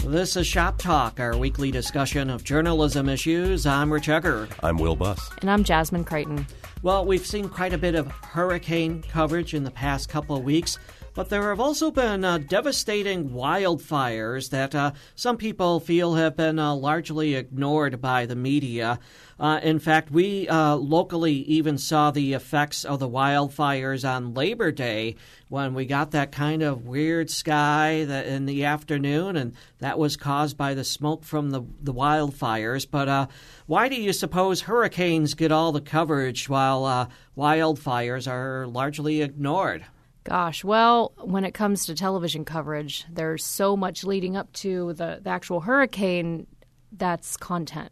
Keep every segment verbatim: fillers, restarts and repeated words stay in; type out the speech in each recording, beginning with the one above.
This is Shop Talk, our weekly discussion of journalism issues. I'm Rich Egger. I'm Will Buss. And I'm Jasmine Creighton. Well, we've seen quite a bit of hurricane coverage in the past couple of weeks, but there have also been uh, devastating wildfires that uh, some people feel have been uh, largely ignored by the media. Uh, in fact, we uh, locally even saw the effects of the wildfires on Labor Day when we got that kind of weird sky that in the afternoon, and that was caused by the smoke from the, the wildfires. But uh, why do you suppose hurricanes get all the coverage while uh, wildfires are largely ignored? Gosh, well, when it comes to television coverage, there's so much leading up to the, the actual hurricane that's content.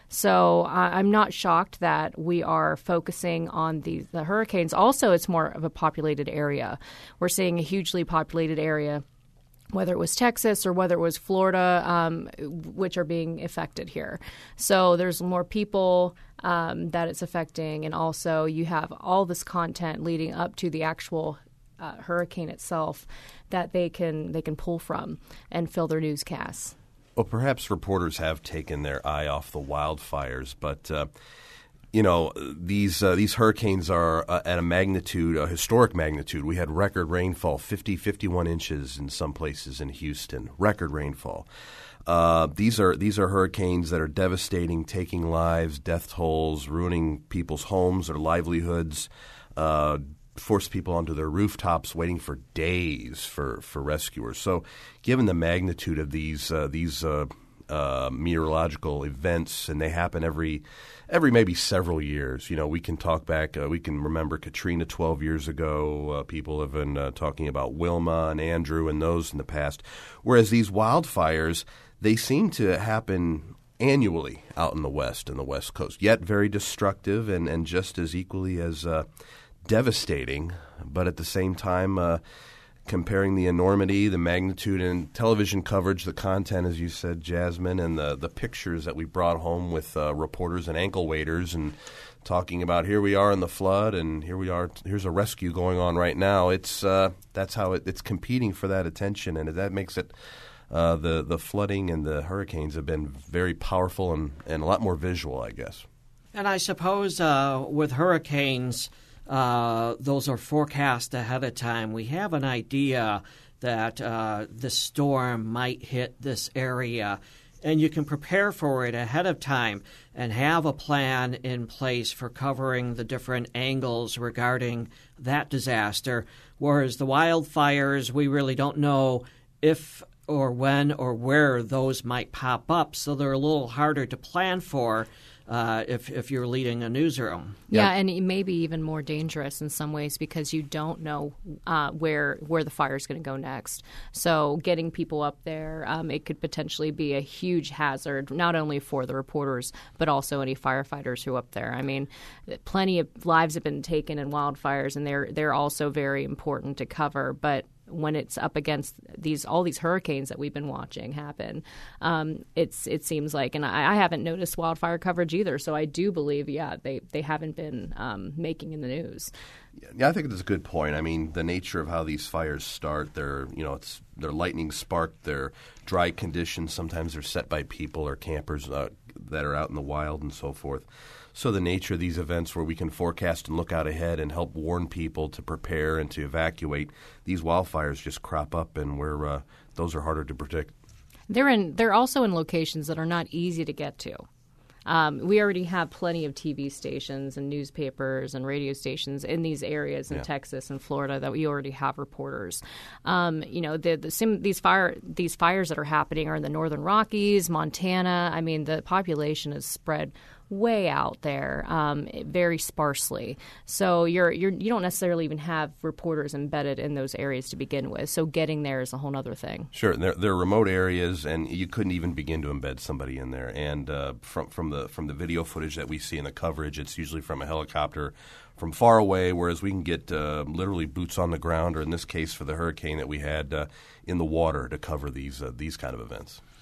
So uh, I'm not shocked that we are focusing on the, the hurricanes. Also, it's more of a populated area. We're seeing a hugely populated area, whether it was Texas or whether it was Florida, um, which are being affected here. So there's more people um, that it's affecting. And also you have all this content leading up to the actual uh, hurricane itself that they can they can pull from and fill their newscasts. Well, perhaps reporters have taken their eye off the wildfires, but uh, you know these uh, these hurricanes are uh, at a magnitude, a historic magnitude. We had record rainfall, fifty, fifty-one inches in some places in Houston. Record rainfall. Uh, these are these are hurricanes that are devastating, taking lives, death tolls, ruining people's homes, their livelihoods. Uh, force people onto their rooftops waiting for days for, for rescuers. So given the magnitude of these uh, these uh, uh, meteorological events, and they happen every every maybe several years, you know, we can talk back, uh, we can remember Katrina twelve years ago. Uh, people have been uh, talking about Wilma and Andrew and those in the past. Whereas these wildfires, they seem to happen annually out in the West and the West Coast, yet very destructive and, and just as equally as uh, devastating, but at the same time, uh, comparing the enormity, the magnitude, and television coverage, the content, as you said, Jasmine, and the, the pictures that we brought home with uh, reporters and ankle waders and talking about here we are in the flood and here we are, here's a rescue going on right now. It's uh, that's how it, it's competing for that attention, and that makes it uh, the the flooding and the hurricanes have been very powerful and, and a lot more visual, I guess. And I suppose uh, with hurricanes, Uh, those are forecast ahead of time. We have an idea that uh, the storm might hit this area, and you can prepare for it ahead of time and have a plan in place for covering the different angles regarding that disaster. Whereas the wildfires, we really don't know if or when or where those might pop up, so they're a little harder to plan for. Uh, if if you're leading a newsroom. Yeah, yeah, and it may be even more dangerous in some ways because you don't know uh, where where the fire is going to go next. So getting people up there, um, it could potentially be a huge hazard, not only for the reporters, but also any firefighters who are up there. I mean, plenty of lives have been taken in wildfires, and they're they're also very important to cover, but when it's up against these all these hurricanes that we've been watching happen, um, it's it seems like, and I, I haven't noticed wildfire coverage either. So I do believe, yeah, they they haven't been um, making in the news. Yeah, I think that's a good point. I mean, the nature of how these fires start, they're you know it's they're lightning sparked, they're dry conditions. Sometimes they're set by people or campers uh, that are out in the wild and so forth. So the nature of these events where we can forecast and look out ahead and help warn people to prepare and to evacuate, these wildfires just crop up, and we're uh, those are harder to predict. They're in. They're also in locations that are not easy to get to. Um, we already have plenty of T V stations and newspapers and radio stations in these areas in yeah. Texas and Florida that we already have reporters. Um, you know, the, the sim, these fire these fires that are happening are in the northern Rockies, Montana. I mean, the population is spread way out there, um, very sparsely. So you're you're you don't necessarily even have reporters embedded in those areas to begin with. So getting there is a whole other thing. Sure, they're, they're remote areas, and you couldn't even begin to embed somebody in there. And uh, from from the from the video footage that we see in the coverage, it's usually from a helicopter from far away, whereas we can get uh, literally boots on the ground, or in this case for the hurricane that we had uh, in the water to cover these uh, these kind of events.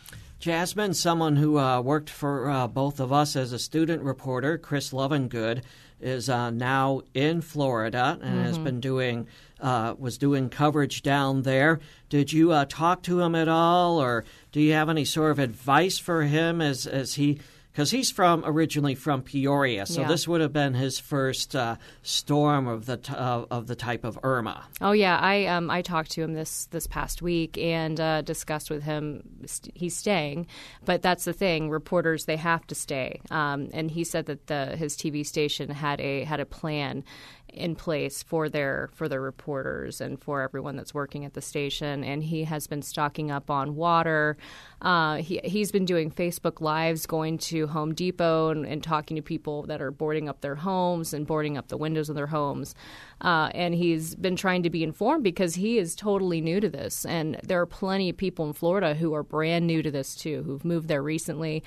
Jasmine, someone who uh, worked for uh, both of us as a student reporter, Chris Lovengood, is uh, now in Florida and mm-hmm. has been doing uh, was doing coverage down there. Did you uh, talk to him at all, or do you have any sort of advice for him as as he? Because he's from originally from Peoria, so yeah. this would have been his first uh, storm of the t- uh, of the type of Irma. Oh yeah, I um I talked to him this this past week and uh, discussed with him. St- he's staying, but that's the thing. Reporters, they have to stay. Um, and he said that the his T V station had a had a plan in place for their for their reporters and for everyone that's working at the station. And he has been stocking up on water. Uh, he he's been doing Facebook Lives, going to Home Depot and, and talking to people that are boarding up their homes and boarding up the windows of their homes. Uh, and he's been trying to be informed because he is totally new to this. And there are plenty of people in Florida who are brand new to this too, who've moved there recently.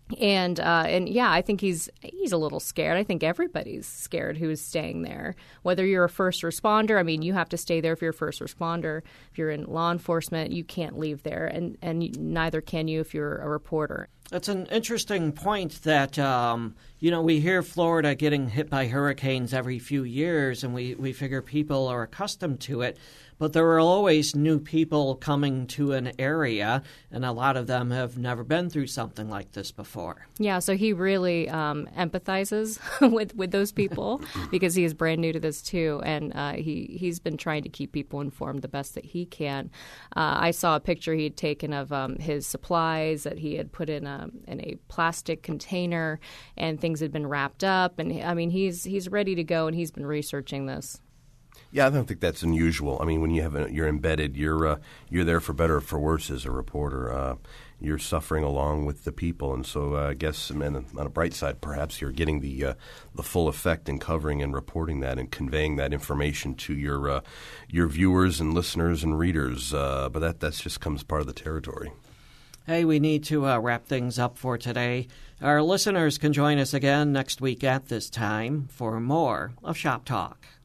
And uh, and yeah, I think he's he's a little scared. I think everybody's scared who's staying there. Whether you're a first responder, I mean, you have to stay there if you're a first responder. If you're in law enforcement, you can't leave there, and and neither can you if you're a reporter. That's an interesting point that, um, you know, we hear Florida getting hit by hurricanes every few years, and we, we figure people are accustomed to it. But there are always new people coming to an area, and a lot of them have never been through something like this before. Yeah, so he really um, empathizes with, with those people because he is brand new to this too, and uh, he, he's been trying to keep people informed the best that he can. Uh, I saw a picture he had taken of um, his supplies that he had put in a, in a plastic container, and things had been wrapped up. And, I mean, he's he's ready to go, and he's been researching this. Yeah, I don't think that's unusual. I mean, when you have a, you're embedded, you're uh, you're there for better or for worse as a reporter. Uh, you're suffering along with the people, and so uh, I guess, and on a bright side, perhaps you're getting the uh, the full effect in covering and reporting that and conveying that information to your uh, your viewers and listeners and readers. Uh, but that that's just comes part of the territory. Hey, we need to uh, wrap things up for today. Our listeners can join us again next week at this time for more of Shop Talk.